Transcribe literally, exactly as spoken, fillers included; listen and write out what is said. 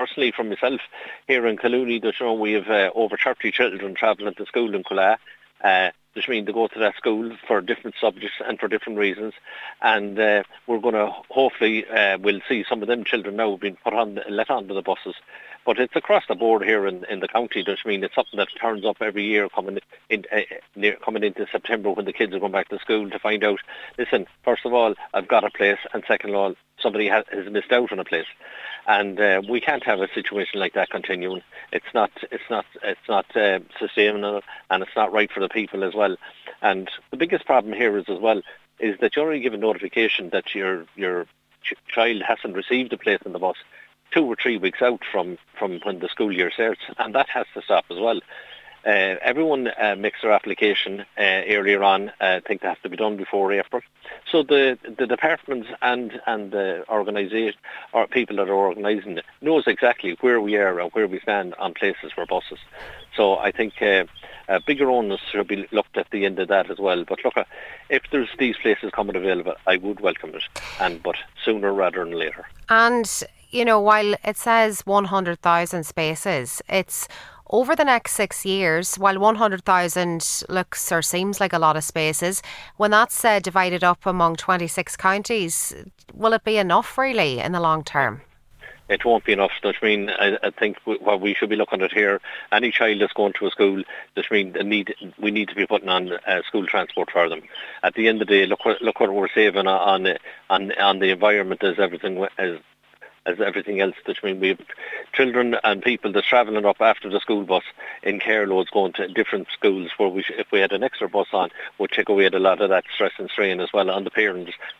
personally, from myself, here in Collooney, you know, we have uh, over thirty children travelling to school in Cullagh. Uh, which means they go to that school for different subjects and for different reasons. And uh, we're going to, hopefully, uh, we'll see some of them children now being put on, let onto the buses. But it's across the board here in, in the county. Which means it's something that turns up every year coming in, uh, near, coming into September when the kids are going back to school to find out, listen, first of all, I've got a place, and second of all, somebody has, has missed out on a place. And uh, we can't have a situation like that continuing. It's not, it's not, it's not uh, sustainable, and it's not right for the people as well. And the biggest problem here is as well is that you're only given notification that your your ch- child hasn't received a place in the bus two or three weeks out from, from when the school year starts, and that has to stop as well. Uh, everyone uh, makes their application uh, earlier on. I uh, think that has to be done before April. So the the departments and and the organisation or people that are organising it knows exactly where we are and where we stand on places for buses. So I think uh, a bigger onus should be looked at the end of that as well. But look, uh, if there's these places coming available, I would welcome it, and but sooner rather than later. And you know, while it says one hundred thousand spaces, it's over the next six years, while one hundred thousand looks or seems like a lot of spaces, when that's uh, divided up among twenty-six counties, will it be enough really in the long term? It won't be enough. That mean I, I think what we should be looking at here, any child that's going to a school, that mean they need we need to be putting on uh, school transport for them. At the end of the day, look what look what we're saving on on on the environment as everything as. as everything else. That means we have children and people that's travelling up after the school bus in carloads going to different schools where we, sh- if we had an extra bus on, would take away a lot of that stress and strain as well on the parents